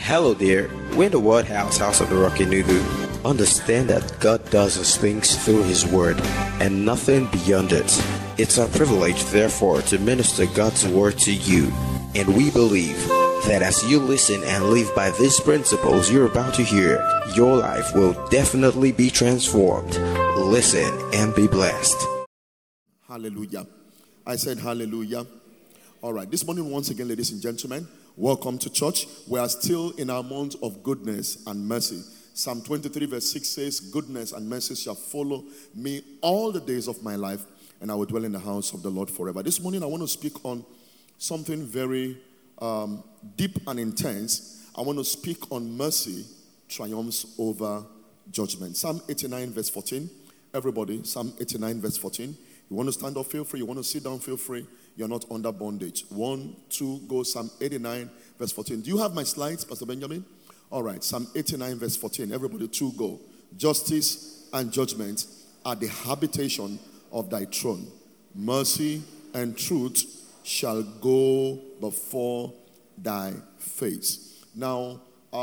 Hello there, we're in the Word House of the Rocky Nuhu. Understand that God does his things through his word and nothing beyond it. It's our privilege, therefore, to minister God's word to you. And we believe that as you listen and live by these principles you're about to hear, your life will definitely be transformed. Listen and be blessed. Hallelujah. I said hallelujah. All right, this morning once again, ladies and gentlemen, welcome to church. We are still in our month of goodness and mercy. Psalm 23 verse 6 says, goodness and mercy shall follow me all the days of my life, and I will dwell in the house of the Lord forever. This morning I want to speak on something very deep and intense. I want to speak on mercy triumphs over judgment. Psalm 89 verse 14. Everybody, Psalm 89 verse 14. You want to stand up, feel free. You want to sit down, feel free. You're not under bondage. 1, 2, go. Psalm 89 verse 14. Do you have my slides, Pastor Benjamin? All right, Psalm 89 verse 14. Everybody, 2, go. Justice and judgment are the habitation of thy throne. Mercy and truth shall go before thy face. Now,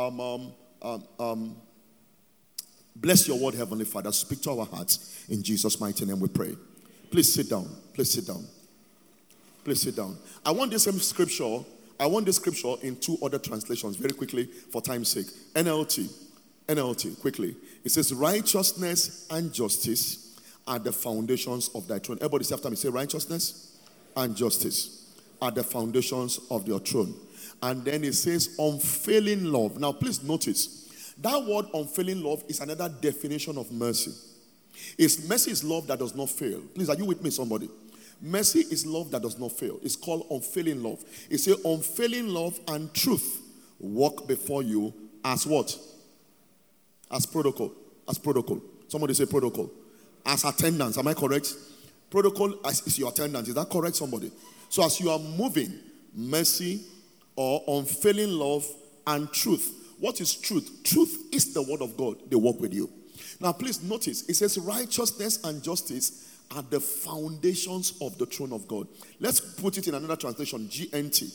bless your word, Heavenly Father. Speak to our hearts. In Jesus' mighty name we pray. Please sit down. Please sit down. Please sit down. I want this same scripture. I want this scripture in 2 other translations very quickly for time's sake. NLT, quickly. It says, righteousness and justice are the foundations of thy throne. Everybody say after me, say righteousness and justice are the foundations of your throne. And then it says unfailing love. Now please notice, that word unfailing love is another definition of mercy. Mercy is love that does not fail. Please, are you with me, somebody? Mercy is love that does not fail. It's called unfailing love. It says unfailing love and truth walk before you as what? As protocol. As protocol. Somebody say protocol. As attendance. Am I correct? Protocol is your attendance. Is that correct, somebody? So as you are moving, mercy or unfailing love and truth. What is truth? Truth is the word of God. They walk with you. Now please notice, it says righteousness and justice are the foundations of the throne of God. Let's put it in another translation, GNT.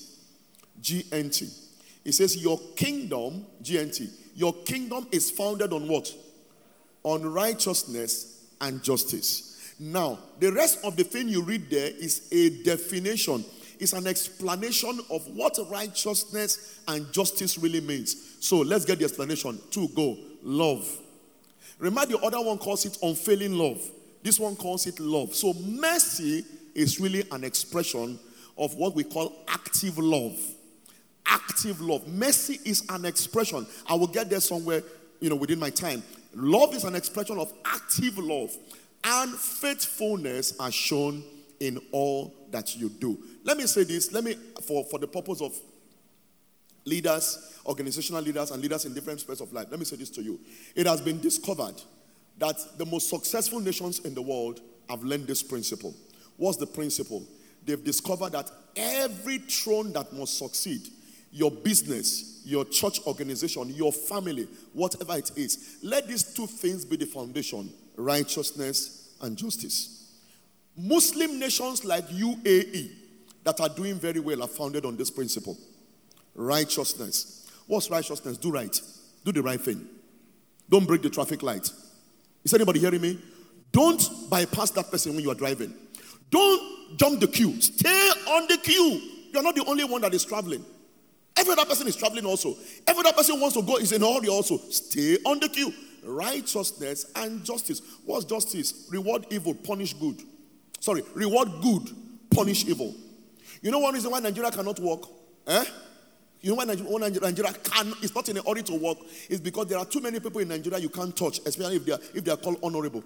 It says your kingdom, GNT, your kingdom is founded on what? On righteousness and justice. Now, the rest of the thing you read there is a definition. It's an explanation of what righteousness and justice really means. So let's get the explanation. 2, go. Love. Remember, the other one calls it unfailing love. This one calls it love. So mercy is really an expression of what we call active love. Active love. Mercy is an expression. I will get there somewhere, within my time. Love is an expression of active love. And faithfulness are shown in all that you do. Let me say this. For the purpose of leaders, organizational leaders, and leaders in different aspects of life, let me say this to you. It has been discovered that the most successful nations in the world have learned this principle. What's the principle? They've discovered that every throne that must succeed, your business, your church organization, your family, whatever it is, let these 2 things be the foundation: righteousness and justice. Muslim nations like UAE that are doing very well are founded on this principle. Righteousness. What's righteousness? Do right. Do the right thing. Don't break the traffic light. Is anybody hearing me? Don't bypass that person when you are driving. Don't jump the queue. Stay on the queue. You're not the only one that is traveling. Every other person is traveling also. Every other person wants to go is in a hurry also. Stay on the queue. Righteousness and justice. What's justice? Reward evil, punish good. Reward good, punish evil. You know one reason why Nigeria cannot work? You know why Nigeria is not in a hurry to work? It's because there are too many people in Nigeria you can't touch, especially if they are called honorable.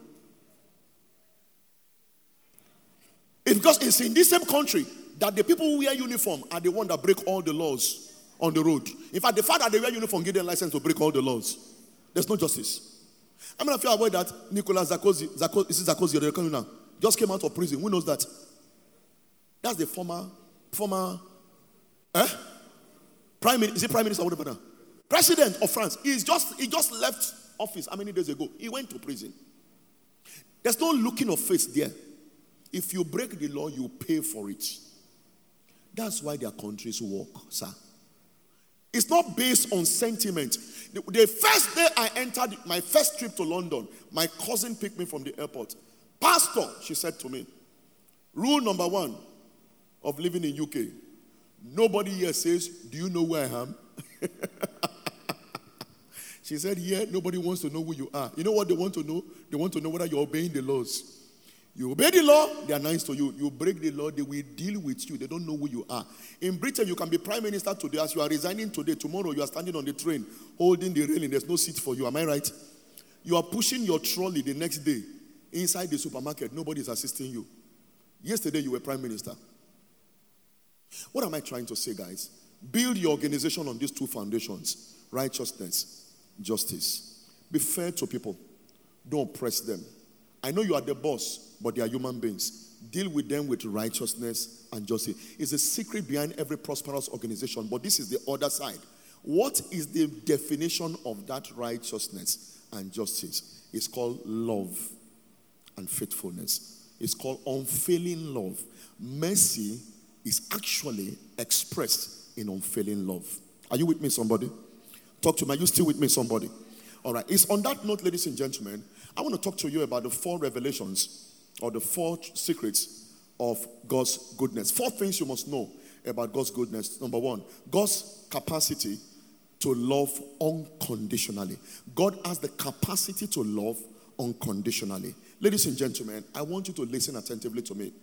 It's because it's in this same country that the people who wear uniform are the ones that break all the laws on the road. In fact, the fact that they wear uniform give them license to break all the laws. There's no justice. I mean, if you avoid that, Nicolas Sarkozy, just came out of prison. Who knows that? That's the former Prime Minister, whatever now? President of France. He just left office how many days ago? He went to prison. There's no looking of face there. If you break the law, you pay for it. That's why their countries work, sir. It's not based on sentiment. The first day I entered my first trip to London, my cousin picked me from the airport. Pastor, she said to me, rule number 1 of living in UK. Nobody here says, do you know where I am? She said, yeah, nobody wants to know who you are. You know what they want to know? They want to know whether you're obeying the laws. You obey the law, they are nice to you. You break the law, they will deal with you. They don't know who you are. In Britain, you can be prime minister today. As you are resigning today, tomorrow you are standing on the train, holding the railing. There's no seat for you. Am I right? You are pushing your trolley the next day inside the supermarket. Nobody is assisting you. Yesterday, you were prime minister. What am I trying to say, guys? Build your organization on these 2 foundations: righteousness, justice. Be fair to people. Don't oppress them. I know you are the boss, but they are human beings. Deal with them with righteousness and justice. It's a secret behind every prosperous organization, but this is the other side. What is the definition of that righteousness and justice? It's called love and faithfulness. It's called unfailing love. Mercy is actually expressed in unfailing love. Are you with me, somebody? Talk to me. Are you still with me, somebody? All right. It's on that note, ladies and gentlemen, I want to talk to you about the 4 revelations or the 4 secrets of God's goodness. 4 things you must know about God's goodness. Number 1, God's capacity to love unconditionally. God has the capacity to love unconditionally. Ladies and gentlemen, I want you to listen attentively to me.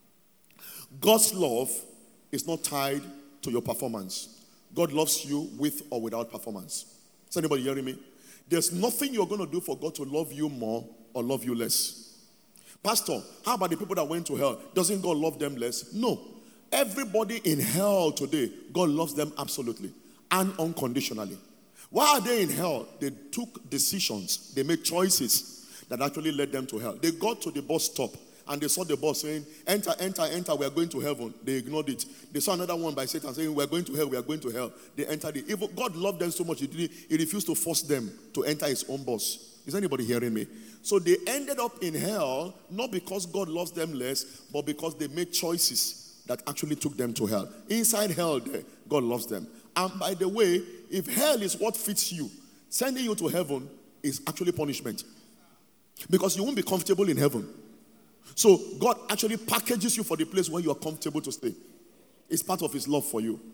God's love is not tied to your performance. God loves you with or without performance. Is anybody hearing me? There's nothing you're going to do for God to love you more or love you less. Pastor, how about the people that went to hell? Doesn't God love them less? No. Everybody in hell today, God loves them absolutely and unconditionally. Why are they in hell? They took decisions. They made choices that actually led them to hell. They got to the bus stop and they saw the bus saying, enter, enter, enter, we are going to heaven. They ignored it. They saw another one by Satan saying, we are going to hell, we are going to hell. They entered it. Even God loved them so much, he refused to force them to enter his own bus. Is anybody hearing me? So they ended up in hell, not because God loves them less, but because they made choices that actually took them to hell. Inside hell, God loves them. And by the way, if hell is what fits you, sending you to heaven is actually punishment. Because you won't be comfortable in heaven. So God actually packages you for the place where you are comfortable to stay. It's part of his love for you.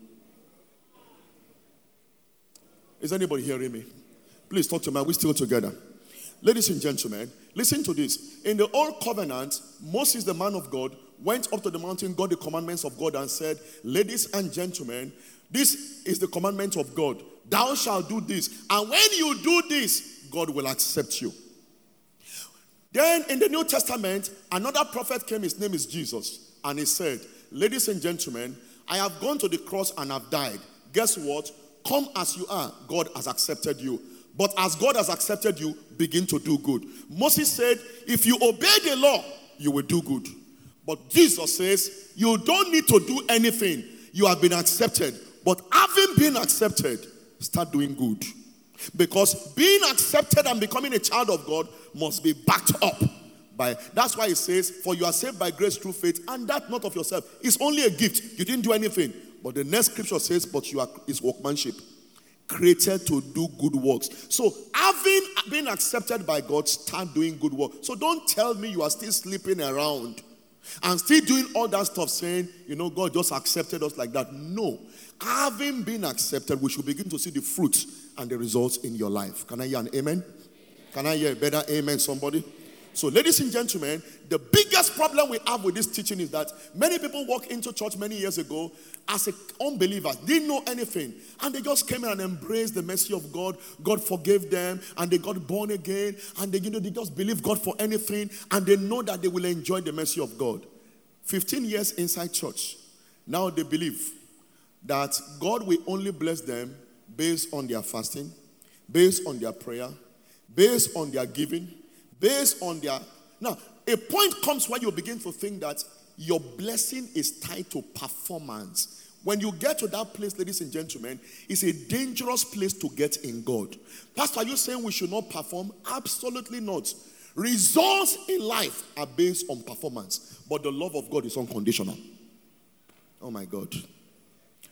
Is anybody hearing me? Please talk to me. Are we still together? Ladies and gentlemen, listen to this. In the old covenant, Moses, the man of God, went up to the mountain, got the commandments of God and said, ladies and gentlemen, this is the commandment of God. Thou shalt do this. And when you do this, God will accept you. Then in the New Testament, another prophet came, his name is Jesus. And he said, ladies and gentlemen, I have gone to the cross and have died. Guess what? Come as you are, God has accepted you. But as God has accepted you, begin to do good. Moses said, if you obey the law, you will do good. But Jesus says, you don't need to do anything. You have been accepted. But having been accepted, start doing good. Because being accepted and becoming a child of God must be backed up by. That's why it says, for you are saved by grace through faith, and that not of yourself. It's only a gift. You didn't do anything. But the next scripture says, but you are his workmanship, created to do good works. So having been accepted by God, start doing good work. So don't tell me you are still sleeping around and still doing all that stuff saying, God just accepted us like that. No. Having been accepted, we should begin to see the fruits and the results in your life. Can I hear an amen? Can I hear a better amen, somebody? So, ladies and gentlemen, the biggest problem we have with this teaching is that many people walked into church many years ago as unbelievers, didn't know anything, and they just came in and embraced the mercy of God. God forgave them, and they got born again, and they just believe God for anything, and they know that they will enjoy the mercy of God. 15 years inside church, now they believe that God will only bless them based on their fasting, based on their prayer, based on their giving, based on their... Now, a point comes where you begin to think that your blessing is tied to performance. When you get to that place, ladies and gentlemen, it's a dangerous place to get in God. Pastor, are you saying we should not perform? Absolutely not. Results in life are based on performance, but the love of God is unconditional. Oh my God. I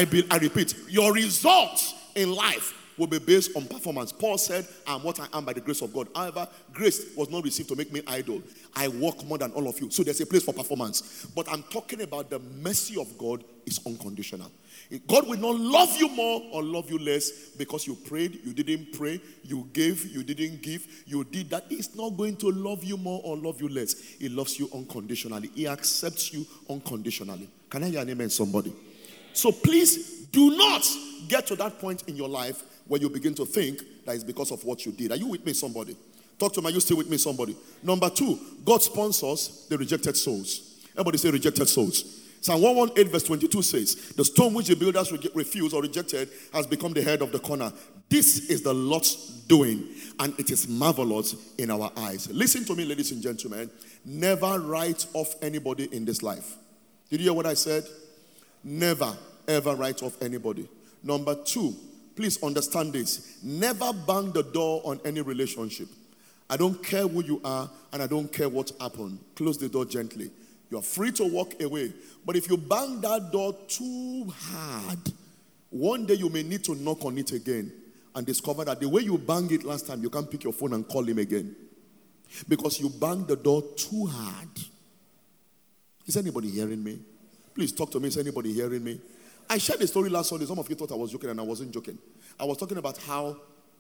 I repeat, your results in life will be based on performance. Paul said, I'm what I am by the grace of God. However, grace was not received to make me idle. I work more than all of you. So there's a place for performance. But I'm talking about the mercy of God is unconditional. God will not love you more or love you less because you prayed, you didn't pray, you gave, you didn't give, you did that. He's not going to love you more or love you less. He loves you unconditionally. He accepts you unconditionally. Can I hear an amen, somebody? So please do not get to that point in your life where you begin to think that it's because of what you did. Are you with me, somebody? Talk to me. Are you still with me, somebody? Number 2, God sponsors the rejected souls. Everybody say rejected souls. Psalm 118 verse 22 says, the stone which the builders refused or rejected has become the head of the corner. This is the Lord's doing, and it is marvelous in our eyes. Listen to me, ladies and gentlemen. Never write off anybody in this life. Did you hear what I said? Never, ever write off anybody. Number 2, please understand this. Never bang the door on any relationship. I don't care who you are, and I don't care what happened. Close the door gently. You're free to walk away. But if you bang that door too hard, one day you may need to knock on it again and discover that the way you banged it last time, you can't pick your phone and call him again. Because you banged the door too hard. Is anybody hearing me? Please talk to me. Is anybody hearing me? I shared a story last Sunday. Some of you thought I was joking, and I wasn't joking. I was talking about how,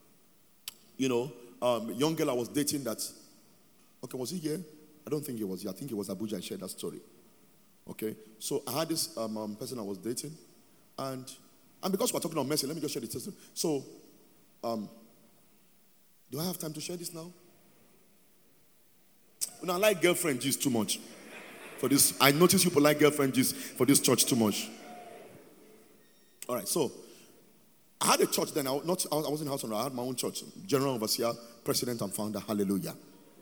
young girl I was dating that, okay, was he here? I don't think he was here. I think it was Abuja. I shared that story. Okay, so I had this person I was dating, and because we're talking about mercy, let me just share the testimony. So, do I have time to share this now? I like girlfriend gist too much for this. I notice people like girlfriend gist for this church too much. All right, so I had a church then. I was in house owner. I had my own church, general overseer, president, and founder. Hallelujah.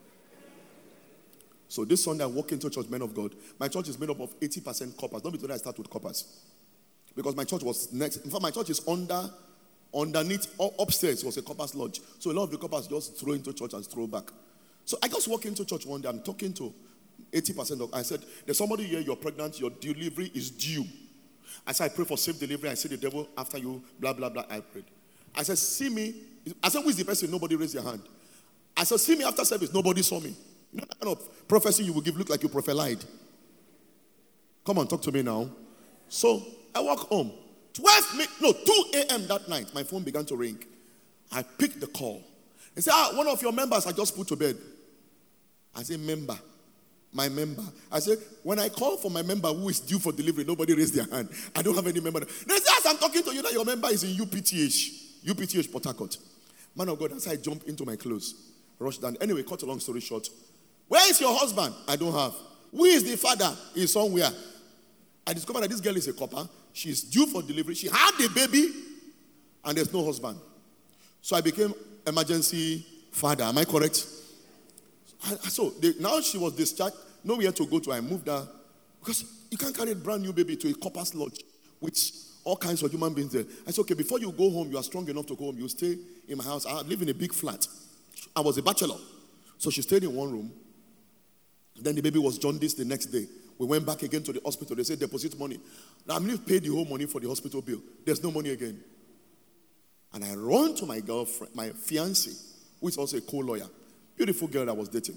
So this Sunday I walk into church, men of God. My church is made up of 80% coppers. Don't be told I start with coppers. Because my church was next. In fact, my church is underneath, upstairs was a coppers lodge. So a lot of the coppers just throw into church and throw back. So I just walk into church one day. I'm talking to 80% of, I said, there's somebody here, you're pregnant, your delivery is due. I said, I pray for safe delivery. I see the devil after you, blah, blah, blah. I prayed. I said, see me. I said, who is the person? Nobody raised their hand. I said, see me after service. Nobody saw me. You know that kind of prophecy you will give look like you prophesied. Come on, talk to me now. So I walk home. 2 a.m. that night, my phone began to ring. I picked the call. They said, one of your members I just put to bed. I said, member. My member. I said, when I call for my member who is due for delivery, nobody raised their hand. I don't have any member. They said, as I'm talking to you, that your member is in UPTH Port Harcourt. Man of God, as I jump into my clothes, rush down. Anyway, cut a long story short. Where is your husband? I don't have. Who is the father? He's somewhere. I discovered that this girl is a copper. She's due for delivery. She had a baby, and there's no husband. So I became emergency father. Am I correct? Now she was discharged, nowhere to go to. I moved her because you can't carry a brand new baby to a copper's lodge with all kinds of human beings there. I said, okay, before you go home, you are strong enough to go home. You stay in my house. I live in a big flat. I was a bachelor. So she stayed in one room. Then the baby was jaundiced the next day. We went back again to the hospital. They said, deposit money. Now, I'm going to pay the whole money for the hospital bill. There's no money again. And I run to my girlfriend, my fiancée, who is also a co-lawyer. Beautiful girl I was dating.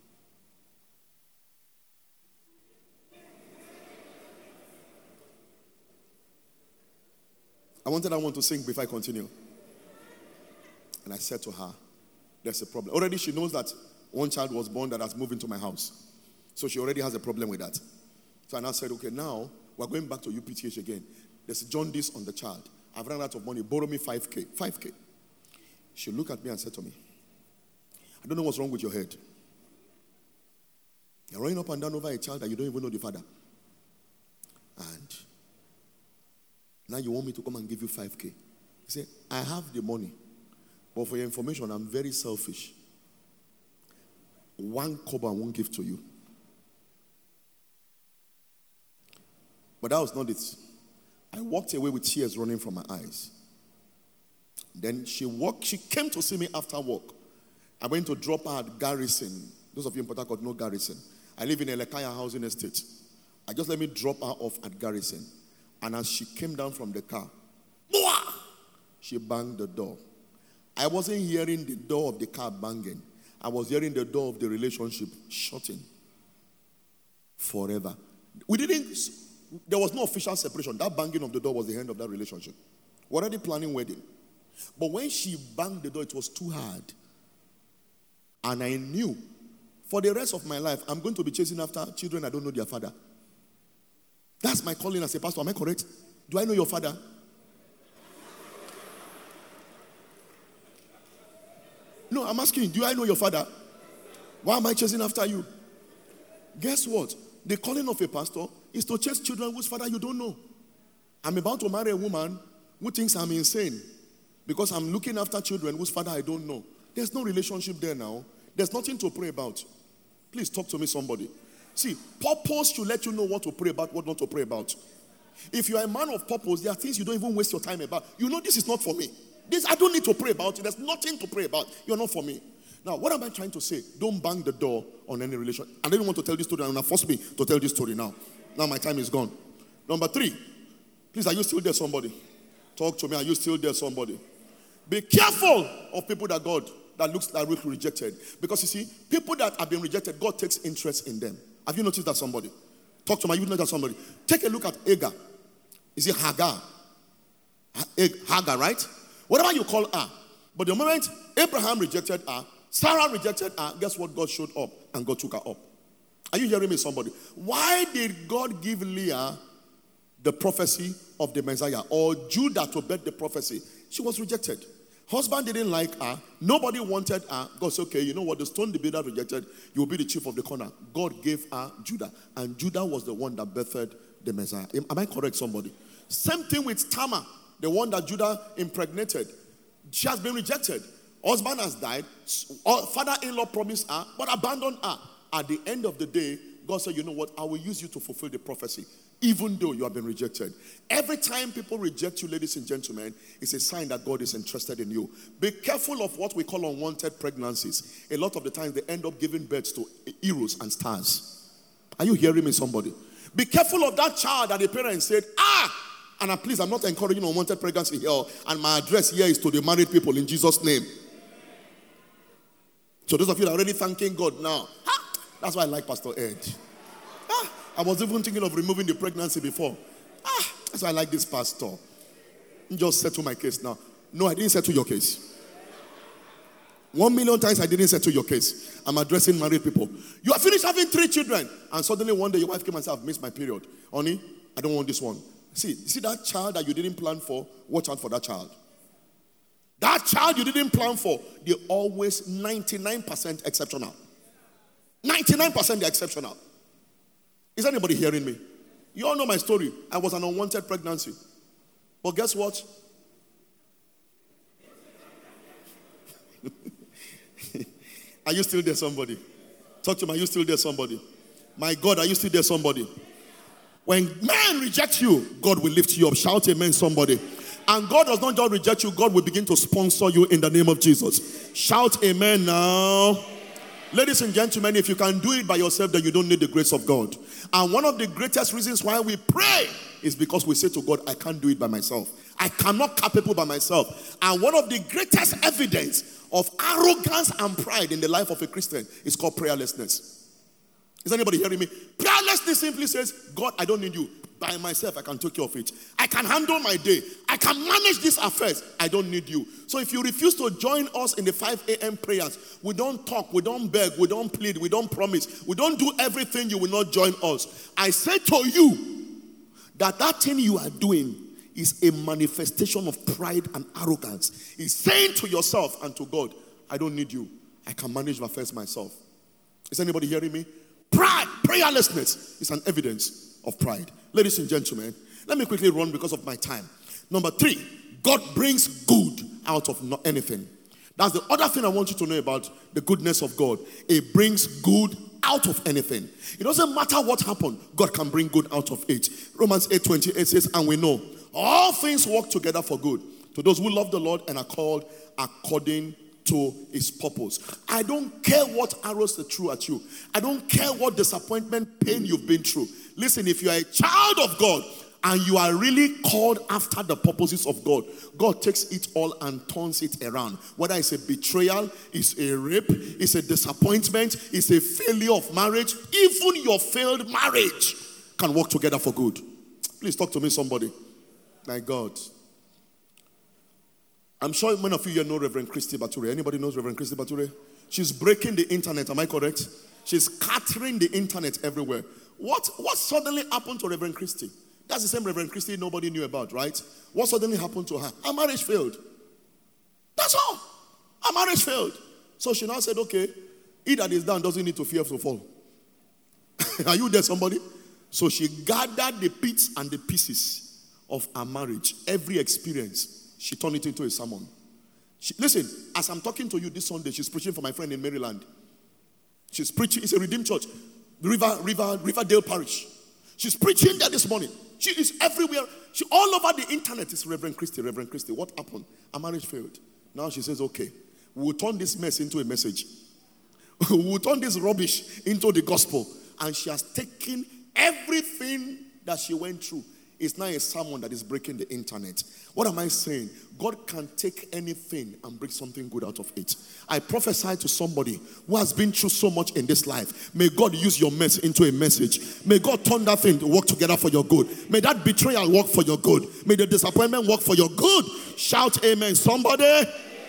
I wanted that one to sing before I continue. And I said to her, there's a problem. Already she knows that one child was born that has moved into my house. So she already has a problem with that. So I now said, okay, now we're going back to UPTH again. There's jaundice on the child. I've run out of money. Borrow me 5K. 5K. She looked at me and said to me, I don't know what's wrong with your head. You're running up and down over a child that you don't even know the father. And now you want me to come and give you 5K. He said, I have the money. But for your information, I'm very selfish. 1 kobo I won't give to you. But that was not it. I walked away with tears running from my eyes. Then she came to see me after work. I went to drop her at Garrison. Those of you in Port Harcourt know Garrison. I live in a Lekaya housing estate. I just let me drop her off at Garrison. And as she came down from the car, she banged the door. I wasn't hearing the door of the car banging. I was hearing the door of the relationship shutting forever. There was no official separation. That banging of the door was the end of that relationship. We're already planning wedding. But when she banged the door, it was too hard. And I knew for the rest of my life, I'm going to be chasing after children I don't know their father. That's my calling as a pastor. Am I correct? Do I know your father? No, I'm asking, do I know your father? Why am I chasing after you? Guess what? The calling of a pastor is to chase children whose father you don't know. I'm about to marry a woman who thinks I'm insane because I'm looking after children whose father I don't know. There's no relationship there now. There's nothing to pray about. Please talk to me, somebody. See, purpose should let you know what to pray about, what not to pray about. If you are a man of purpose, there are things you don't even waste your time about. You know this is not for me. This I don't need to pray about. There's nothing to pray about. You're not for me. Now, what am I trying to say? Don't bang the door on any relation. I didn't want to tell this story, and now force me to tell this story now. Now my time is gone. Number 3. Please, are you still there, somebody? Talk to me. Are you still there, somebody? Be careful of people that looks like rejected. Because you see, people that have been rejected, God takes interest in them. Have you noticed that, somebody? Talk to me. You know that, somebody? Take a look at Hagar. Is it Hagar? Hagar, right? Whatever you call her. But the moment Abraham rejected her, Sarah rejected her, guess what? God showed up and God took her up. Are you hearing me, somebody? Why did God give Leah the prophecy of the Messiah, or Judah to bet the prophecy? She was rejected. Husband didn't like her. Nobody wanted her. God said, okay, you know what? The stone the builder rejected, you will be the chief of the corner. God gave her Judah. And Judah was the one that birthed the Messiah. Am I correct, somebody? Same thing with Tamar, the one that Judah impregnated. She has been rejected. Husband has died. Father-in-law promised her, but abandoned her. At the end of the day, God said, you know what? I will use you to fulfill the prophecy, even though you have been rejected. Every time people reject you, ladies and gentlemen, it's a sign that God is interested in you. Be careful of what we call unwanted pregnancies. A lot of the times, they end up giving birth to heroes and stars. Are you hearing me, somebody? Be careful of that child that the parents said, and please, I'm not encouraging unwanted pregnancy here. And my address here is to the married people in Jesus' name. So those of you that are already thanking God now, that's why I like Pastor Ed. I was even thinking of removing the pregnancy before. That's why I like this pastor. Just settle my case now. No, I didn't settle your case. 1,000,000 times I didn't settle your case. I'm addressing married people. You are finished having 3 children, and suddenly one day your wife came and said, I've missed my period. Honey, I don't want this one. See that child that you didn't plan for? Watch out for that child. That child you didn't plan for, they're always 99% exceptional. 99% they're exceptional. Is anybody hearing me? You all know my story. I was an unwanted pregnancy. But guess what? Are you still there, somebody? Talk to me. Are you still there, somebody? My God, are you still there, somebody? When man rejects you, God will lift you up. Shout amen, somebody. And God does not just reject you, God will begin to sponsor you in the name of Jesus. Shout amen now. Ladies and gentlemen, if you can do it by yourself, then you don't need the grace of God. And one of the greatest reasons why we pray is because we say to God, I can't do it by myself. I cannot capable by myself. And one of the greatest evidence of arrogance and pride in the life of a Christian is called prayerlessness. Is anybody hearing me? Prayerlessness simply says, God, I don't need you. By myself, I can take care of it. I can handle my day. I can manage these affairs. I don't need you. So if you refuse to join us in the 5 a.m. prayers, we don't talk, we don't beg, we don't plead, we don't promise, we don't do everything, you will not join us. I say to you that thing you are doing is a manifestation of pride and arrogance. It's saying to yourself and to God, I don't need you. I can manage my affairs myself. Is anybody hearing me? Pride, prayerlessness is an evidence of pride. Ladies and gentlemen, let me quickly run because of my time. Number 3, God brings good out of anything. That's the other thing I want you to know about the goodness of God. It brings good out of anything. It doesn't matter what happened, God can bring good out of it. Romans 8:28 says, and we know all things work together for good to those who love the Lord and are called according to his purpose. I don't care what arrows they threw at you. I don't care what disappointment, pain you've been through. Listen, if you are a child of God, and you are really called after the purposes of God, God takes it all and turns it around. Whether it's a betrayal, it's a rape, it's a disappointment, it's a failure of marriage, even your failed marriage can work together for good. Please talk to me, somebody. My God. I'm sure many of you here know Reverend Christy Bature. Anybody knows Reverend Christy Bature? She's breaking the internet, am I correct? She's scattering the internet everywhere. What suddenly happened to Reverend Christy? That's the same Reverend Christy nobody knew about, right? What suddenly happened to her? Her marriage failed. That's all. Her marriage failed. So she now said, okay, he that is down doesn't need to fear to fall. Are you there, somebody? So she gathered the bits and the pieces of her marriage, every experience, she turned it into a sermon. Listen, as I'm talking to you this Sunday, she's preaching for my friend in Maryland. She's preaching, it's a Redeemed Church, Riverdale Parish. She's preaching there this morning. She is everywhere. She all over the internet is Reverend Christy. Reverend Christy, what happened? Her marriage failed. Now she says, okay, we'll turn this mess into a message. We'll turn this rubbish into the gospel. And she has taken everything that she went through. It's now a sermon that is breaking the internet. What am I saying? God can take anything and bring something good out of it. I prophesy to somebody who has been through so much in this life. May God use your mess into a message. May God turn that thing to work together for your good. May that betrayal work for your good. May the disappointment work for your good. Shout amen, somebody.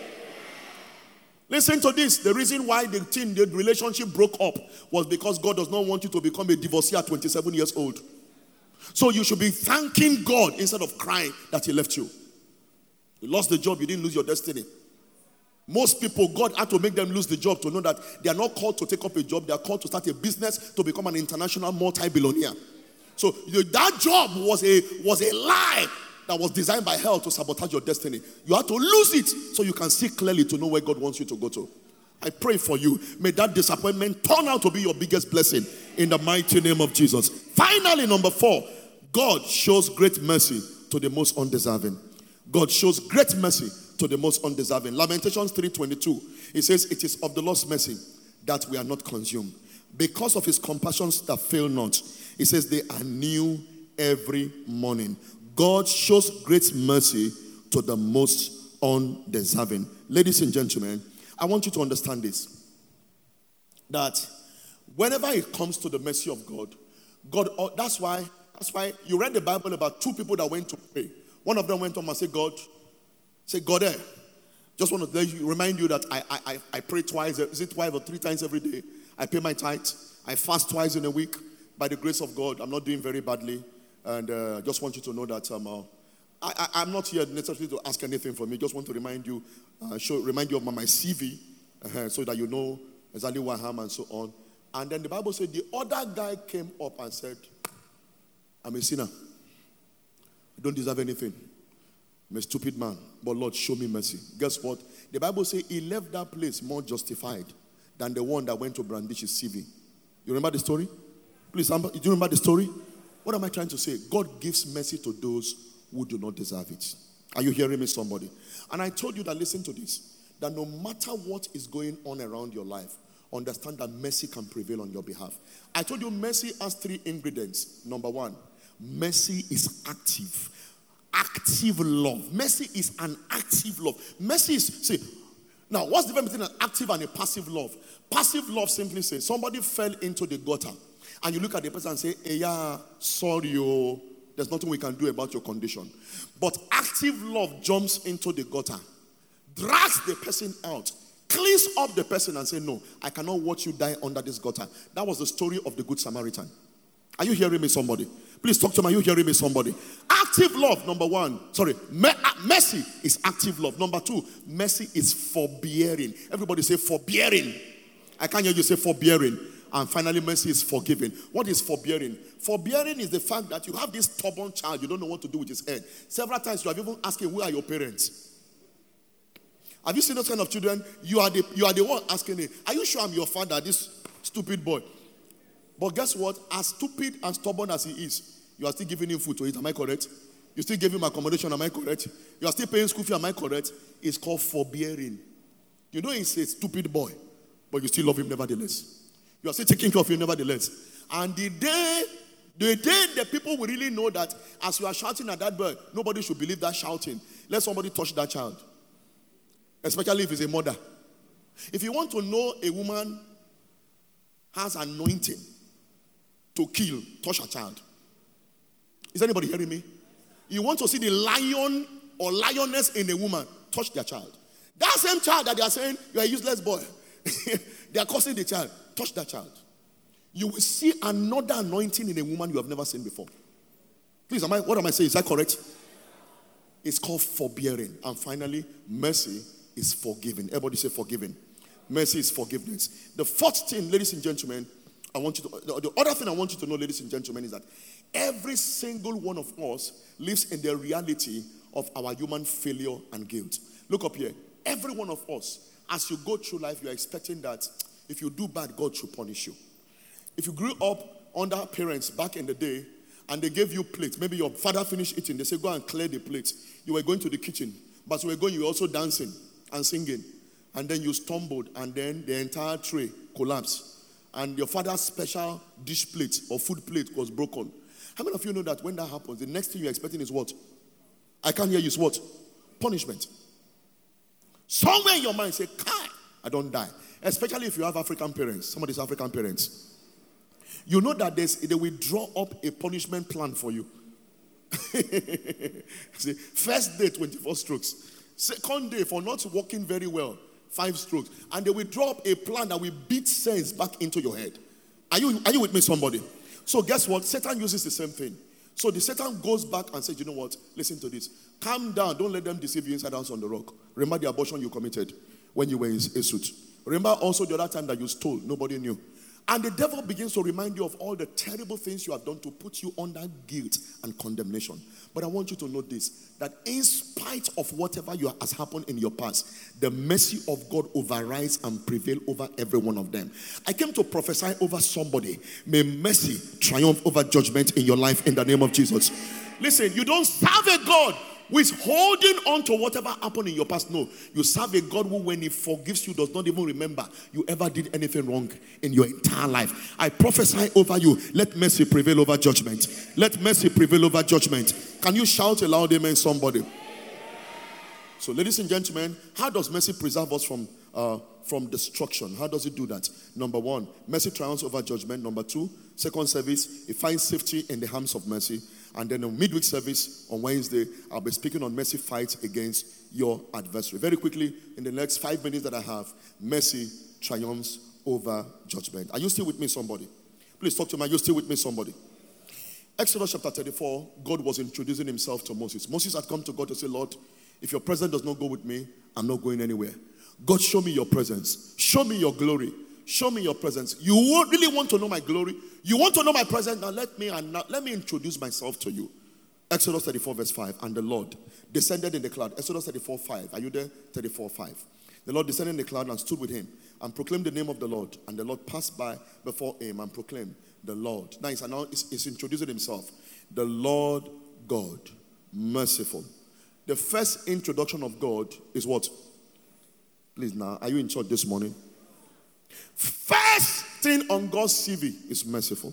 Listen to this. The reason why the relationship broke up was because God does not want you to become a divorcee at 27 years old. So you should be thanking God instead of crying that he left you. You lost the job, you didn't lose your destiny. Most people, God had to make them lose the job to know that they are not called to take up a job. They are called to start a business to become an international multi-billionaire. So that job was a lie that was designed by hell to sabotage your destiny. You have to lose it so you can see clearly to know where God wants you to go to. I pray for you. May that disappointment turn out to be your biggest blessing in the mighty name of Jesus. Finally, number 4, God shows great mercy to the most undeserving. God shows great mercy to the most undeserving. Lamentations 3:22. It says, it is of the Lord's mercy that we are not consumed, because of his compassions that fail not. It says they are new every morning. God shows great mercy to the most undeserving. Ladies and gentlemen, I want you to understand this. That whenever it comes to the mercy of God, that's why you read the Bible about 2 people that went to pray. One of them went home and said, God, just want to remind you that I pray twice, is it 2 or 3 times every day? I pay my tithe. I fast twice in a week. By the grace of God, I'm not doing very badly. And just want you to know that I'm not here necessarily to ask anything from you. Just want to remind you of my CV, so that you know exactly who I am and so on. And then the Bible said the other guy came up and said, I'm a sinner. I don't deserve anything. I'm a stupid man. But Lord, show me mercy. Guess what? The Bible says he left that place more justified than the one that went to brandish his CV. You remember the story? Please, do you remember the story? What am I trying to say? God gives mercy to those who do not deserve it. Are you hearing me, somebody? And I told you that, listen to this, that no matter what is going on around your life, understand that mercy can prevail on your behalf. I told you mercy has 3 ingredients. Number 1, mercy is active. Active love. Mercy is an active love. Mercy is, now what's the difference between an active and a passive love? Passive love simply says somebody fell into the gutter and you look at the person and say, hey, yeah, sorry, there's nothing we can do about your condition. But active love jumps into the gutter, drags the person out, cleans up the person and say, no, I cannot watch you die under this gutter. That was the story of the Good Samaritan. Are you hearing me, somebody? Please talk to me. Are you hearing me, somebody? Active love, number 1. Mercy is active love. Number 2, mercy is forbearing. Everybody say forbearing. I can't hear you say forbearing. And finally, mercy is forgiving. What is forbearing? Forbearing is the fact that you have this stubborn child, you don't know what to do with his head. Several times you have even asked him, who are your parents? Have you seen those kind of children? You are the one asking him, are you sure I'm your father, this stupid boy? But guess what? As stupid and stubborn as he is, you are still giving him food to eat. Am I correct? You still give him accommodation. Am I correct? You are still paying school fee. Am I correct? It's called forbearing. You know he's a stupid boy, but you still love him nevertheless. You are still taking care of him nevertheless. And the day The day the people will really know that as you are shouting at that bird, nobody should believe that shouting. Let somebody touch that child. Especially if it's a mother. If you want to know a woman has anointing to kill, touch a child. Is anybody hearing me? You want to see the lion or lioness in a woman, touch their child. That same child that they are saying, you are a useless boy. They are cursing the child. Touch that child. You will see another anointing in a woman you have never seen before. Please, what am I saying? Is that correct? It's called forbearing. And finally, mercy is forgiving. Everybody say forgiving. Mercy is forgiveness. The fourth thing, ladies and gentlemen, the other thing I want you to know, ladies and gentlemen, is that every single one of us lives in the reality of our human failure and guilt. Look up here. Every one of us, as you go through life, you are expecting that if you do bad, God should punish you. If you grew up under parents back in the day and they gave you plates, maybe your father finished eating, they say go and clear the plates. You were going to the kitchen, but you were going, you were also dancing and singing, and then you stumbled, and then the entire tray collapsed, and your father's special dish plate or food plate was broken. How many of you know that when that happens, the next thing you're expecting is what? I can't hear you. Is what? Punishment. Somewhere in your mind say, Kai, I don't die. Especially if you have African parents. Somebody's African parents. You know that they will draw up a punishment plan for you. See, first day, 24 strokes. Second day, for not working very well, 5 strokes. And they will draw up a plan that will beat sense back into your head. Are you with me, somebody? So guess what? Satan uses the same thing. So the Satan goes back and says, you know what? Listen to this. Calm down. Don't let them deceive you inside out on the rock. Remember the abortion you committed when you were in a suit. Remember also the other time that you stole. Nobody knew. And the devil begins to remind you of all the terrible things you have done to put you under guilt and condemnation. But I want you to know this, that in spite of whatever has happened in your past, the mercy of God overrides and prevails over every one of them. I came to prophesy over somebody. May mercy triumph over judgment in your life in the name of Jesus. Listen, you don't serve a God who is holding on to whatever happened in your past. No, you serve a God who, when he forgives you, does not even remember you ever did anything wrong in your entire life. I prophesy over you, let mercy prevail over judgment. Let mercy prevail over judgment. Can you shout a loud amen, somebody? So, ladies and gentlemen, how does mercy preserve us from destruction? How does it do that? Number 1, mercy triumphs over judgment. Number 2, second service, it finds safety in the arms of mercy. And then on midweek service on Wednesday, I'll be speaking on mercy fights against your adversary. Very quickly, in the next 5 minutes that I have, mercy triumphs over judgment. Are you still with me, somebody? Please talk to me. Are you still with me, somebody? Exodus chapter 34, God was introducing himself to Moses. Moses had come to God to say, Lord, if your presence does not go with me, I'm not going anywhere. God, show me your presence. Show me your glory. Show me your presence. You really want to know my glory? You want to know my presence? Now let me introduce myself to you. Exodus 34 verse 5. And the Lord descended in the cloud. Exodus 34 5. Are you there? 34 5. The Lord descended in the cloud and stood with him and proclaimed the name of the Lord. And the Lord passed by before him and proclaimed the Lord. Now he's introducing himself. The Lord God, merciful. The first introduction of God is what? Please now, are you in church this morning? First thing on God's CV is merciful,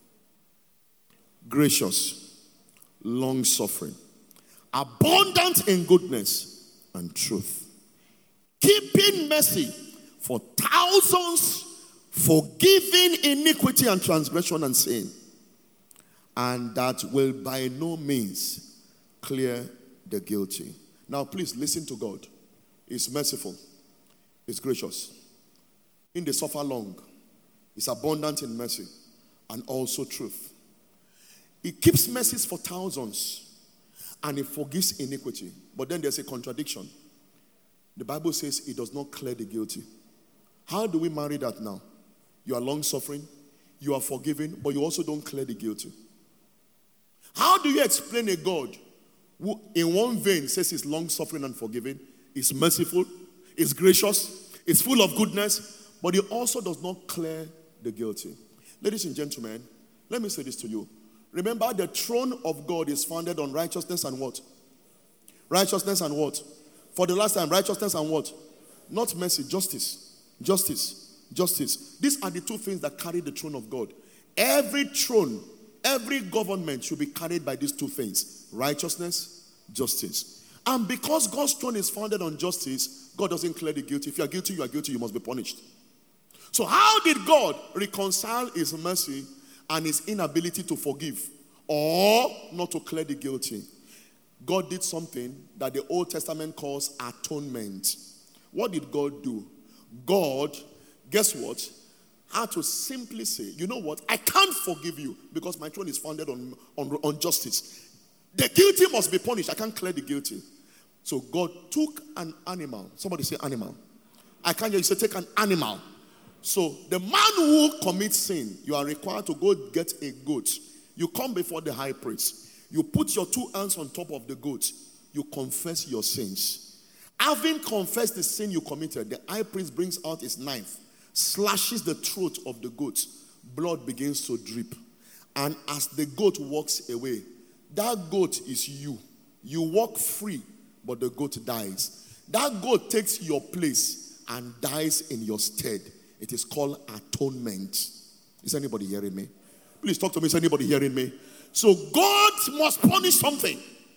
gracious, long-suffering, abundant in goodness and truth, keeping mercy for thousands, forgiving iniquity and transgression and sin, and that will by no means clear the guilty. Now please listen to God. He's merciful. He's gracious. In the suffer long, is abundant in mercy and also truth. He keeps mercies for thousands and he forgives iniquity. But then there's a contradiction. The Bible says he does not clear the guilty. How do we marry that now? You are long suffering, you are forgiving, but you also don't clear the guilty. How do you explain a God who in one vein says he's long suffering and forgiving, is merciful, is gracious, is full of goodness, but he also does not clear the guilty? Ladies and gentlemen, let me say this to you. Remember, the throne of God is founded on righteousness and what? Righteousness and what? For the last time, righteousness and what? Not mercy, justice. Justice. Justice. These are the two things that carry the throne of God. Every throne every government should be carried by these two things: righteousness, justice. And because God's throne is founded on justice, God doesn't clear the guilty. If you are guilty, you are guilty, you must be punished. So how did God reconcile his mercy and his inability to forgive or not to clear the guilty? God did something that the Old Testament calls atonement. What did God do? God, guess what? Had to simply say, you know what? I can't forgive you because my throne is founded on justice. The guilty must be punished. I can't clear the guilty. So God took an animal. Somebody say animal. I can't hear you say take an animal. So the man who commits sin, you are required to go get a goat. You come before the high priest. You put your 2 hands on top of the goat. You confess your sins. Having confessed the sin you committed, the high priest brings out his knife, slashes the throat of the goat. Blood begins to drip. And as the goat walks away, that goat is you. You walk free, but the goat dies. That goat takes your place and dies in your stead. It is called atonement. Is anybody hearing me? Please talk to me. Is anybody hearing me? So God must punish something.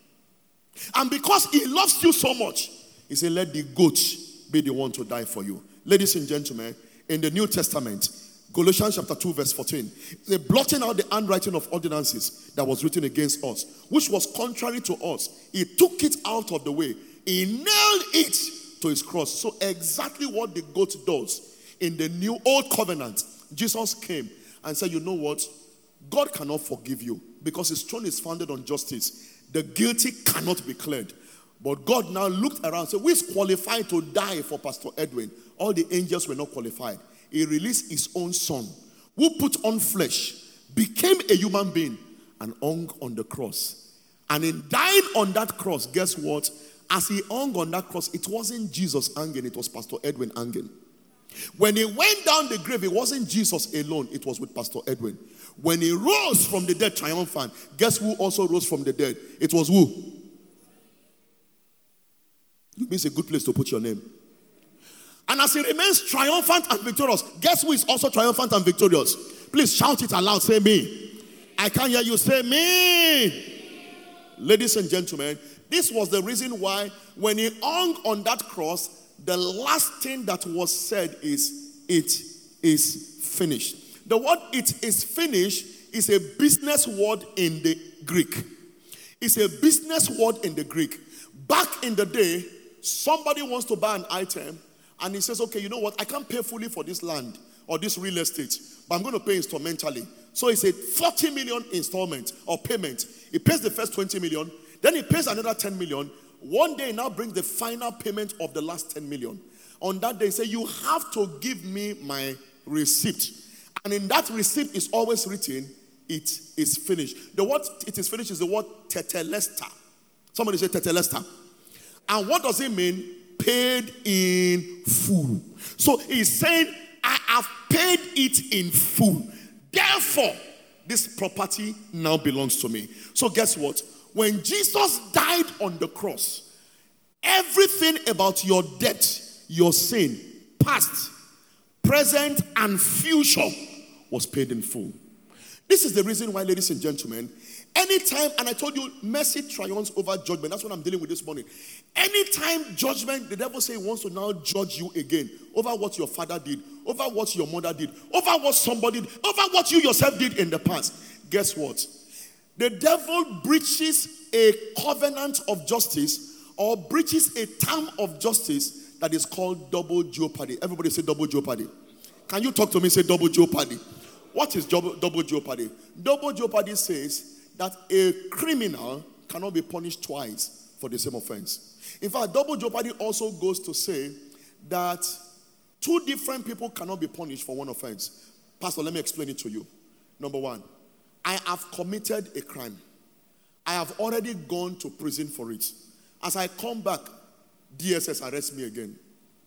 And because he loves you so much, he said, let the goat be the one to die for you. Ladies and gentlemen, in the New Testament, Colossians chapter 2 verse 14, they're blotting out the handwriting of ordinances that was written against us, which was contrary to us. He took it out of the way. He nailed it to his cross. So exactly what the goat does in the new old covenant, Jesus came and said, you know what? God cannot forgive you because his throne is founded on justice. The guilty cannot be cleared. But God now looked around and said, who is qualified to die for Pastor Edwin? All the angels were not qualified. He released his own son, who put on flesh, became a human being, and hung on the cross. And in dying on that cross, guess what? As he hung on that cross, it wasn't Jesus hanging, it was Pastor Edwin hanging. When he went down the grave, it wasn't Jesus alone, it was with Pastor Edwin. When he rose from the dead triumphant, guess who also rose from the dead? It was who? It means a good place to put your name. And as he remains triumphant and victorious, guess who is also triumphant and victorious? Please shout it aloud, say me. I can't hear you, say me. Ladies and gentlemen, this was the reason why when he hung on that cross, the last thing that was said is, it is finished. The word it is finished is a business word in the Greek. It's a business word in the Greek. Back in the day, somebody wants to buy an item and he says, okay, you know what? I can't pay fully for this land or this real estate, but I'm going to pay instrumentally. So it's a 40 million installment or payment. He pays the first 20 million, then he pays another 10 million. One day he now brings the final payment of the last 10 million. On that day, he says, you have to give me my receipt. And in that receipt is always written, it is finished. The word it is finished is the word tetelesta. Somebody say tetelesta. And what does it mean? Paid in full. So he's saying, I have paid it in full. Therefore, this property now belongs to me. So guess what? When Jesus died on the cross, everything about your debt, your sin, past, present, and future was paid in full. This is the reason why, ladies and gentlemen, anytime, and I told you, mercy triumphs over judgment. That's what I'm dealing with this morning. Anytime judgment, the devil says he wants to now judge you again over what your father did, over what your mother did, over what somebody did, over what you yourself did in the past. Guess what? The devil breaches a covenant of justice or breaches a term of justice that is called double jeopardy. Everybody say double jeopardy. Can you talk to me? Say double jeopardy. What is double jeopardy? Double jeopardy says that a criminal cannot be punished twice for the same offense. In fact, double jeopardy also goes to say that two different people cannot be punished for one offense. Pastor, let me explain it to you. Number one, I have committed a crime. I have already gone to prison for it. As I come back, DSS arrests me again.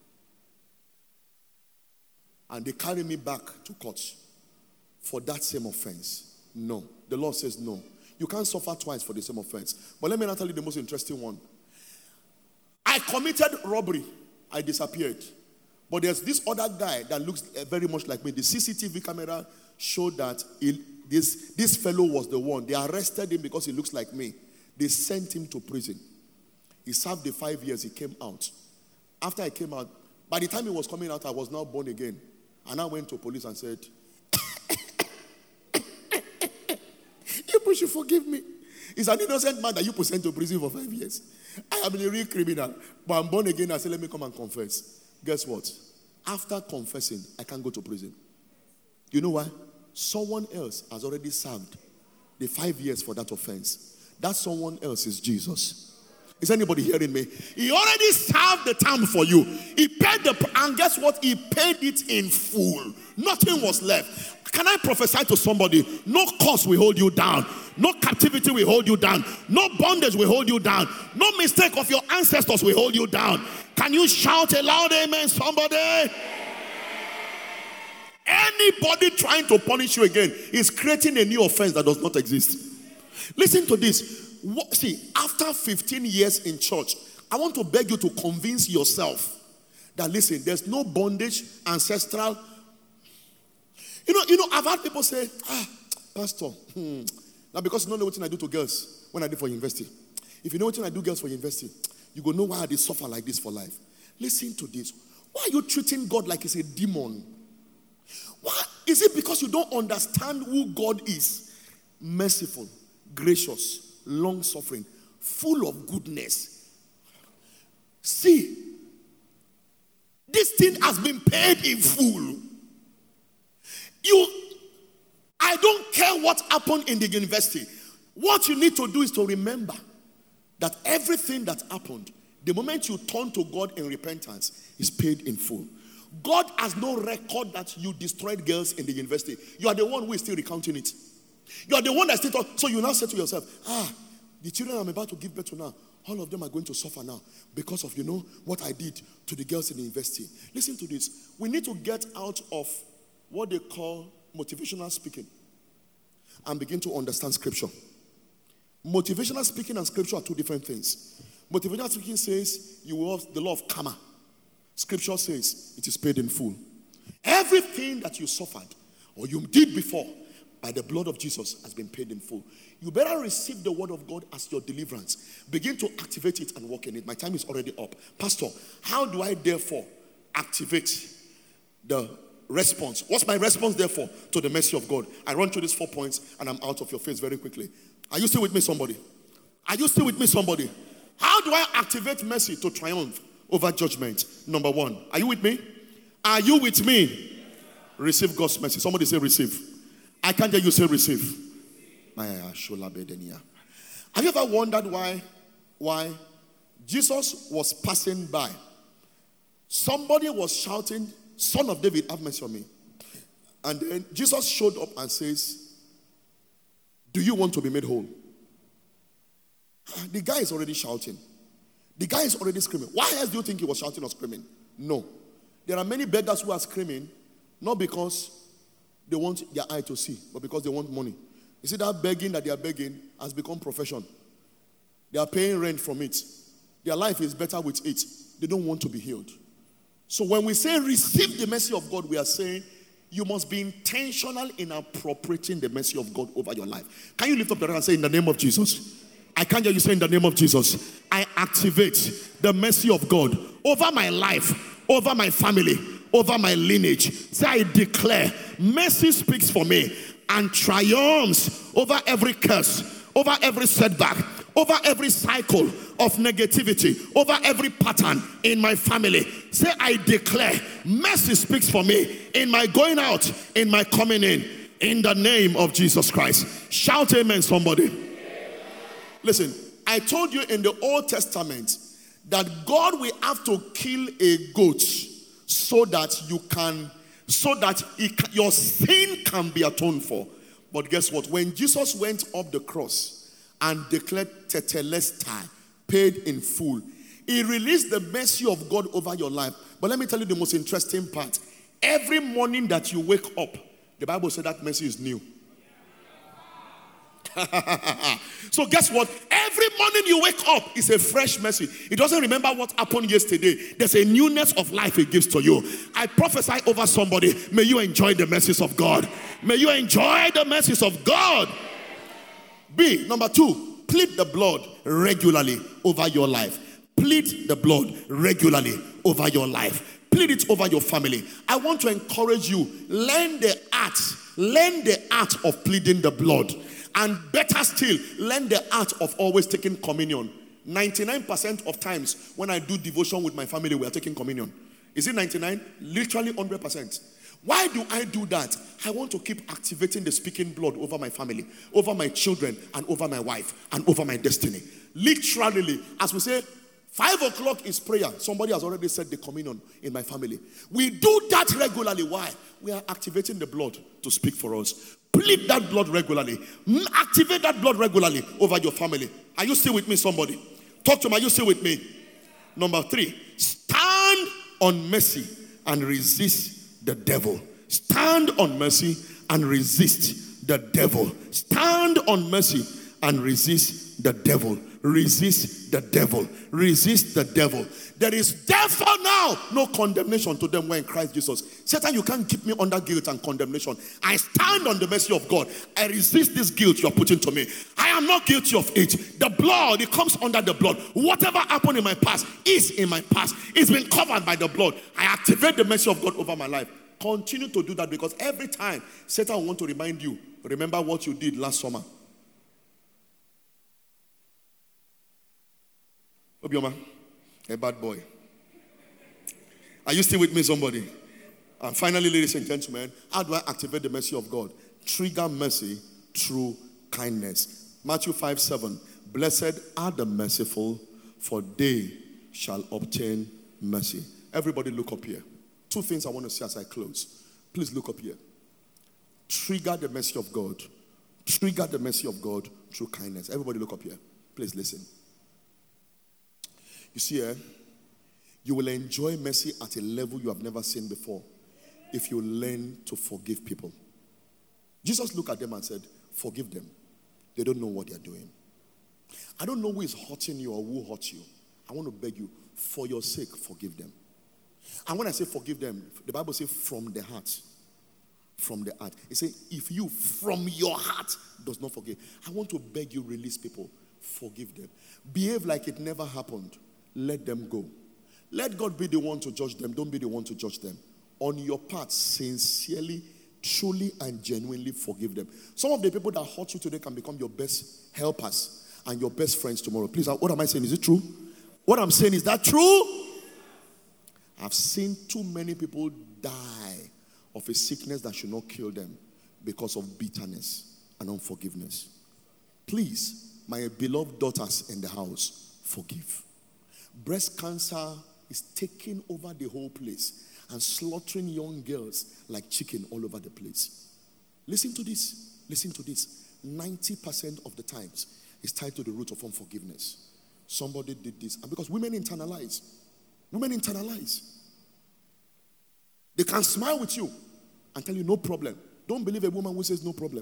And they carry me back to court for that same offense. No. The law says no. You can't suffer twice for the same offense. But let me now tell you the most interesting one. I committed robbery. I disappeared. But there's this other guy that looks very much like me. The CCTV camera showed that this fellow was the one. They arrested him because he looks like me. They sent him to prison. He served the 5 years. He came out. After I came out, by the time he was coming out, I was now born again. And I went to police and said, you should forgive me. He's an innocent man that you sent to prison for 5 years. I have been a real criminal. But I'm born again. I said, let me come and confess. Guess what? After confessing, I can't go to prison. You know why? Someone else has already served the 5 years for that offense. That someone else is Jesus. Is anybody hearing me? He already served the term for you. He paid and guess what? He paid it in full. Nothing was left. Can I prophesy to somebody? No curse will hold you down. No captivity will hold you down. No bondage will hold you down. No mistake of your ancestors will hold you down. Can you shout a loud amen, somebody? Anybody trying to punish you again is creating a new offense that does not exist. Listen to this. See, after 15 years in church, I want to beg you to convince yourself that, listen, there's no bondage, ancestral. You know, I've had people say, Pastor, now because you don't know what I do to girls when I did for university. If you know what I do girls for university, you go know why they suffer like this for life. Listen to this. Why are you treating God like he's a demon? Why? Is it because you don't understand who God is? Merciful, gracious, long-suffering, full of goodness. See, this thing has been paid in full. I don't care what happened in the university. What you need to do is to remember that everything that happened, the moment you turn to God in repentance, is paid in full. God has no record that you destroyed girls in the university. You are the one who is still recounting it. You are the one that still thought. So you now say to yourself, the children I'm about to give birth to now, all of them are going to suffer now because of, what I did to the girls in the university. Listen to this. We need to get out of what they call motivational speaking and begin to understand scripture. Motivational speaking and scripture are two different things. Motivational speaking says you will have the law of karma. Scripture says it is paid in full. Everything that you suffered or you did before by the blood of Jesus has been paid in full. You better receive the word of God as your deliverance. Begin to activate it and walk in it. My time is already up. Pastor, how do I therefore activate the response? What's my response therefore to the mercy of God? I run through these 4 points and I'm out of your face very quickly. Are you still with me, somebody? Are you still with me, somebody? How do I activate mercy to triumph over judgment? Number one. Are you with me? Are you with me? Receive God's mercy. Somebody say receive. I can't hear you say receive. Have you ever wondered why Jesus was passing by? Somebody was shouting, Son of David, have mercy on me. And then Jesus showed up and says, do you want to be made whole? The guy is already shouting. The guy is already screaming. Why else do you think he was shouting or screaming? No. There are many beggars who are screaming, not because they want their eye to see, but because they want money. You see, that begging that they are begging has become profession. They are paying rent from it. Their life is better with it. They don't want to be healed. So when we say receive the mercy of God, we are saying you must be intentional in appropriating the mercy of God over your life. Can you lift up your hand and say, in the name of Jesus? I can't hear you say, in the name of Jesus, I activate the mercy of God over my life, over my family, over my lineage. Say, I declare mercy speaks for me and triumphs over every curse, over every setback, over every cycle of negativity, over every pattern in my family. Say, I declare mercy speaks for me in my going out, in my coming in the name of Jesus Christ. Shout amen, somebody. Listen, I told you in the Old Testament that God will have to kill a goat so that your sin can be atoned for. But guess what? When Jesus went up the cross and declared tetelestai, paid in full, he released the mercy of God over your life. But let me tell you the most interesting part. Every morning that you wake up, the Bible said that mercy is new. So guess what? Every morning you wake up is a fresh mercy. It doesn't remember what happened yesterday. There's a newness of life it gives to you. I prophesy over somebody. May you enjoy the mercies of God. May you enjoy the mercies of God. B, number 2, plead the blood regularly over your life. Plead the blood regularly over your life. Plead it over your family. I want to encourage you. Learn the art of pleading the blood. And better still, learn the art of always taking communion. 99% of times when I do devotion with my family, we are taking communion. Is it 99? Literally 100%. Why do I do that? I want to keep activating the speaking blood over my family, over my children, and over my wife, and over my destiny. Literally, as we say, 5 o'clock is prayer. Somebody has already said the communion in my family. We do that regularly. Why? We are activating the blood to speak for us. Plead that blood regularly. Activate that blood regularly over your family. Are you still with me, somebody? Talk to me. Are you still with me? Number 3, stand on mercy and resist the devil. Stand on mercy and resist the devil. Stand on mercy and resist the devil. Resist the devil. Resist the devil. There is therefore now no condemnation to them who are in Christ Jesus. Satan, you can't keep me under guilt and condemnation. I stand on the mercy of God. I resist this guilt you are putting to me. I am not guilty of it. The blood, it comes under the blood. Whatever happened in my past is in my past. It's been covered by the blood. I activate the mercy of God over my life. Continue to do that, because every time Satan will want to remind you, remember what you did last summer. Obioma, a bad boy. Are you still with me, somebody? And finally, ladies and gentlemen, how do I activate the mercy of God? Trigger mercy through kindness. Matthew 5:7. Blessed are the merciful, for they shall obtain mercy. Everybody look up here. 2 things I want to say as I close. Please look up here. Trigger the mercy of God. Trigger the mercy of God through kindness. Everybody look up here. Please listen. You see, you will enjoy mercy at a level you have never seen before if you learn to forgive people. Jesus looked at them and said, forgive them. They don't know what they're doing. I don't know who is hurting you or who hurt you. I want to beg you, for your sake, forgive them. And when I say forgive them, the Bible says from the heart. From the heart. It says, if you from your heart does not forgive. I want to beg you, release people. Forgive them. Behave like it never happened. Let them go. Let God be the one to judge them. Don't be the one to judge them. On your part, sincerely, truly, and genuinely forgive them. Some of the people that hurt you today can become your best helpers and your best friends tomorrow. Please, what am I saying? Is it true? What I'm saying, is that true? I've seen too many people die of a sickness that should not kill them because of bitterness and unforgiveness. Please, my beloved daughters in the house, forgive. Breast cancer is taking over the whole place and slaughtering young girls like chicken all over the place. Listen to this. Listen to this. 90% of the times is tied to the root of unforgiveness. Somebody did this. And because women internalize. Women internalize. They can smile with you and tell you no problem. Don't believe a woman who says no problem.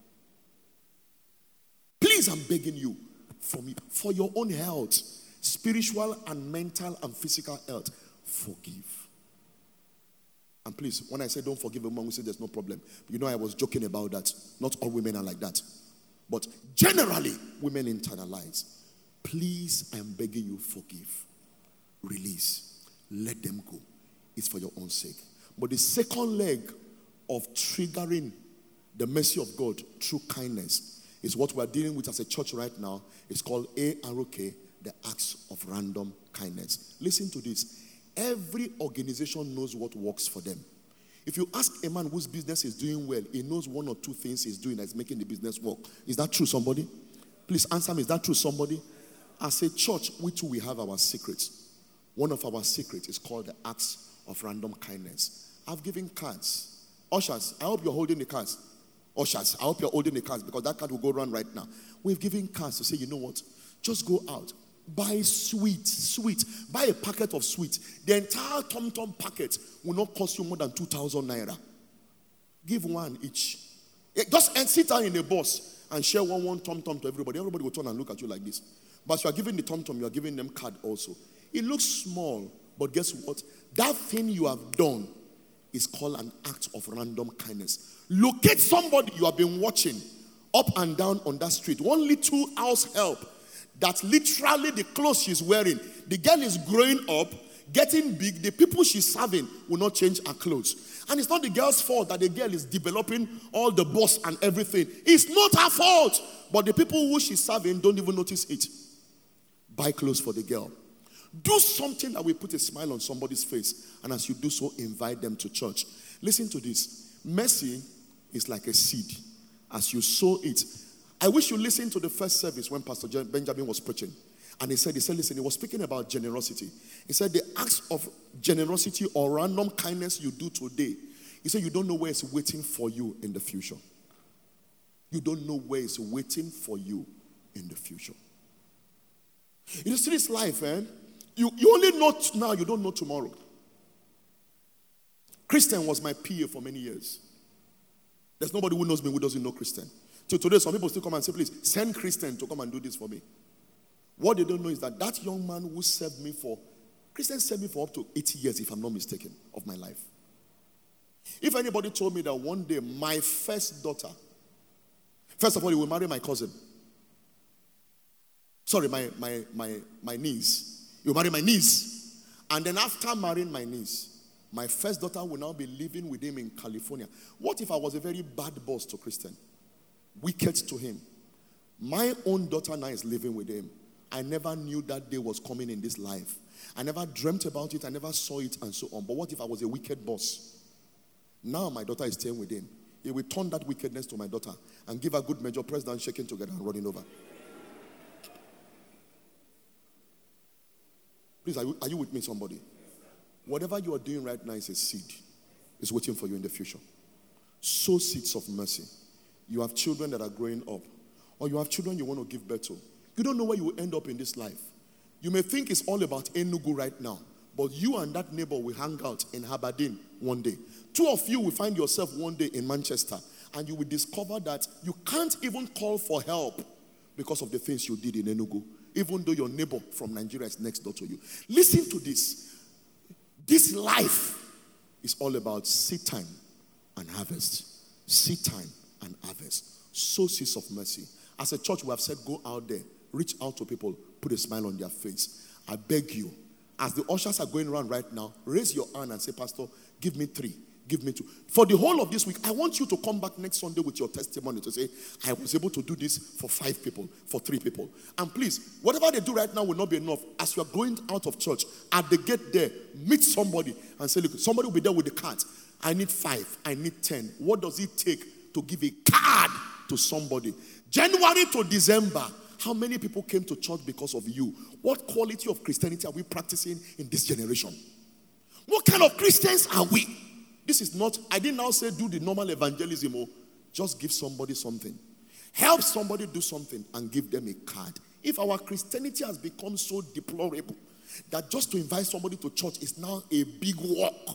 Please, I'm begging you, for your own health, spiritual and mental and physical health, forgive. And please, when I say don't forgive a woman who says there's no problem, you know I was joking about that. Not all women are like that. But generally, women internalize. Please, I am begging you, forgive. Release. Let them go. It's for your own sake. But the second leg of triggering the mercy of God through kindness is what we're dealing with as a church right now. It's called AROK, the acts of random kindness. Listen to this. Every organization knows what works for them. If you ask a man whose business is doing well, he knows 1 or 2 things he's doing that's making the business work. Is that true, somebody? Please answer me. Is that true, somebody? As a church, we too, we have our secrets. One of our secrets is called the acts of random kindness. I've given cards. Ushers, I hope you're holding the cards. Ushers, I hope you're holding the cards, because that card will go around right now. We've given cards to say, you know what? Just go out. Buy sweet. Buy a packet of sweet. The entire Tom Tom packet will not cost you more than 2,000 naira. Give one each. Just sit down in a bus and share one tom-tom to everybody, everybody will turn and look at you like this. But you are giving the tom-tom, you are giving them card also. It looks small, but guess what? That thing you have done is called an act of random kindness. Locate somebody you have been watching up and down on that street. One little house help that literally the clothes she's wearing, the girl is growing up, getting big. The people she's serving will not change her clothes. And it's not the girl's fault that the girl is developing all the boss and everything. It's not her fault. But the people who she's serving don't even notice it. Buy clothes for the girl. Do something that will put a smile on somebody's face. And as you do so, invite them to church. Listen to this. Mercy is like a seed. As you sow it. I wish you listened to the first service when Pastor Benjamin was preaching. And he said, listen, he was speaking about generosity. He said, the acts of generosity or random kindness you do today, he said, you don't know where it's waiting for you in the future. You don't know where it's waiting for you in the future. You see this life, you only know now, you don't know tomorrow. Christian was my PA for many years. There's nobody who knows me who doesn't know Christian. So today, some people still come and say, please, send Christian to come and do this for me. What they don't know is that young man who served me Christian served me for up to 80 years, if I'm not mistaken, of my life. If anybody told me that one day my first daughter, first of all, he will marry my cousin. Sorry, my niece. He will marry my niece. And then after marrying my niece, my first daughter will now be living with him in California. What if I was a very bad boss to Christian? Wicked to him. My own daughter now is living with him. I never knew that day was coming in this life. I never dreamt about it. I never saw it and so on. But what if I was a wicked boss? Now my daughter is staying with him. He will turn that wickedness to my daughter and give her good measure, press down, shaking together and running over. Please, are you with me, somebody? Whatever you are doing right now is a seed. It's waiting for you in the future. Sow seeds of mercy. You have children that are growing up. Or you have children you want to give birth to. You don't know where you will end up in this life. You may think it's all about Enugu right now, but you and that neighbor will hang out in Aberdeen one day. Two of you will find yourself one day in Manchester, and you will discover that you can't even call for help because of the things you did in Enugu, even though your neighbor from Nigeria is next door to you. Listen to this. This life is all about seed time and harvest. Seed time and harvest. Sow seeds of mercy. As a church, we have said, go out there. Reach out to people, put a smile on their face. I beg you, as the ushers are going around right now, raise your hand and say, Pastor, give me 3, give me 2. For the whole of this week, I want you to come back next Sunday with your testimony to say, I was able to do this for 5 people, for 3 people. And please, whatever they do right now will not be enough. As you are going out of church, at the gate there, meet somebody and say, look, somebody will be there with the card. I need 5, I need 10. What does it take to give a card to somebody? January to December, how many people came to church because of you? What quality of Christianity are we practicing in this generation? What kind of Christians are we? This is not, I didn't now say do the normal evangelism. Just give somebody something. Help somebody do something and give them a card. If our Christianity has become so deplorable that just to invite somebody to church is now a big walk,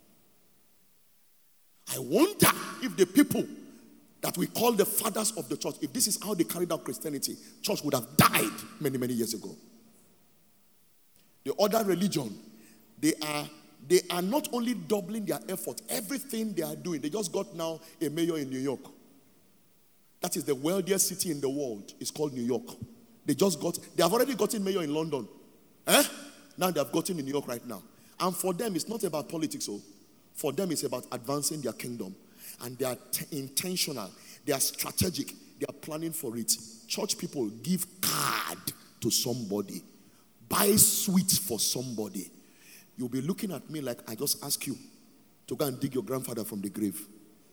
I wonder if the people that we call the fathers of the church, if this is how they carried out Christianity, church would have died many, many years ago. The other religion, they are not only doubling their effort, everything they are doing. They just got now a mayor in New York. That is the wealthiest city in the world. It's called New York. They have already gotten mayor in London. Now they have gotten in New York right now. And for them, it's not about politics. For them, it's about advancing their kingdom. And they are intentional. They are strategic. They are planning for it. Church people, give card to somebody. Buy sweets for somebody. You'll be looking at me like I just asked you to go and dig your grandfather from the grave.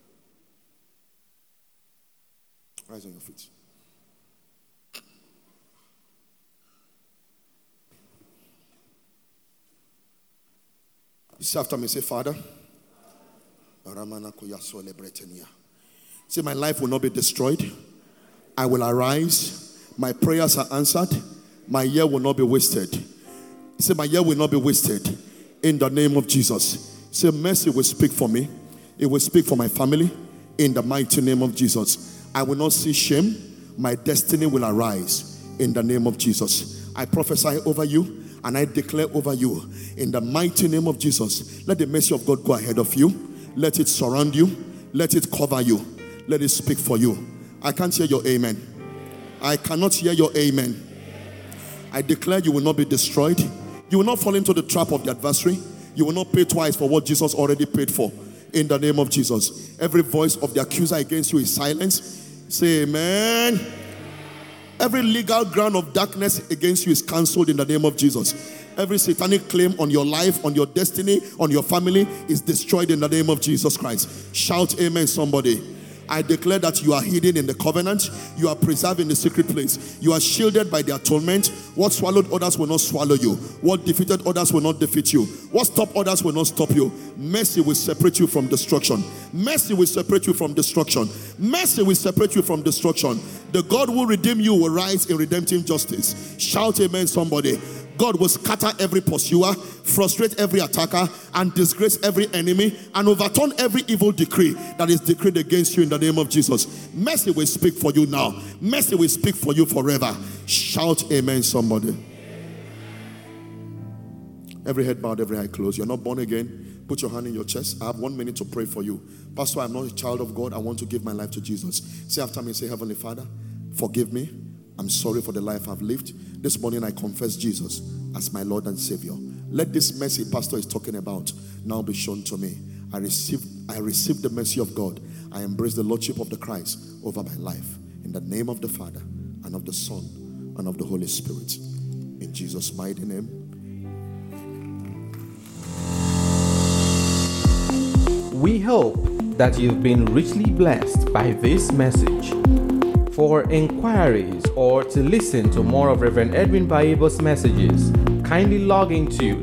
Rise on your feet. You say after me, say, Father, say, my life will not be destroyed. I will arise. My prayers are answered. My year will not be wasted. Say, my year will not be wasted. In the name of Jesus. Say, mercy will speak for me. It will speak for my family. In the mighty name of Jesus. I will not see shame. My destiny will arise in the name of Jesus. I prophesy over you and I declare over you in the mighty name of Jesus. Let the mercy of God go ahead of you. Let it surround you. Let it cover you. Let it speak for you. I can't hear your amen. I cannot hear your amen. I declare you will not be destroyed. You will not fall into the trap of the adversary. You will not pay twice for what Jesus already paid for. In the name of Jesus. Every voice of the accuser against you is silenced. Say amen. Every legal ground of darkness against you is cancelled in the name of Jesus. Every satanic claim on your life, on your destiny, on your family is destroyed in the name of Jesus Christ. Shout amen, somebody. I declare that you are hidden in the covenant. You are preserved in the secret place. You are shielded by the atonement. What swallowed others will not swallow you. What defeated others will not defeat you. What stopped others will not stop you. Mercy will separate you from destruction. Mercy will separate you from destruction. Mercy will separate you from destruction. The God who redeem you will rise in redemptive justice. Shout amen, somebody. God will scatter every pursuer, frustrate every attacker, and disgrace every enemy, and overturn every evil decree that is decreed against you in the name of Jesus. Mercy will speak for you now. Mercy will speak for you forever. Shout amen, somebody. Every head bowed, every eye closed. You're not born again. Put your hand in your chest. I have 1 minute to pray for you. Pastor, I'm not a child of God. I want to give my life to Jesus. Say after me, say, Heavenly Father, forgive me. I'm sorry for the life I've lived. This morning I confess Jesus as my Lord and Savior. Let this mercy Pastor is talking about now be shown to me. I receive the mercy of God. I embrace the Lordship of the Christ over my life. In the name of the Father, and of the Son, and of the Holy Spirit. In Jesus' mighty name. We hope that you've been richly blessed by this message. For inquiries or to listen to more of Reverend Edwin Baibo's messages, kindly log into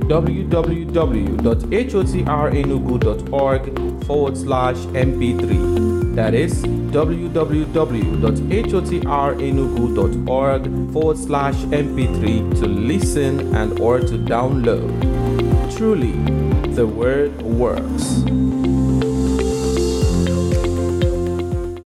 www.hotenenugu.org/mp3. That is www.hotenenugu.org/mp3 to listen and or to download. Truly, the word works.